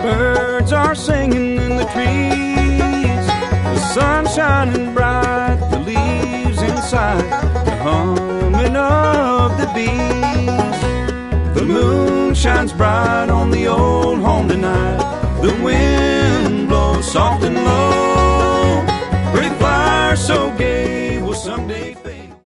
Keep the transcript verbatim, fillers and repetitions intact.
Birds are singing in the trees, the sun's shining bright, the leaves inside, the humming of the bees. The moon shines bright on the old home tonight.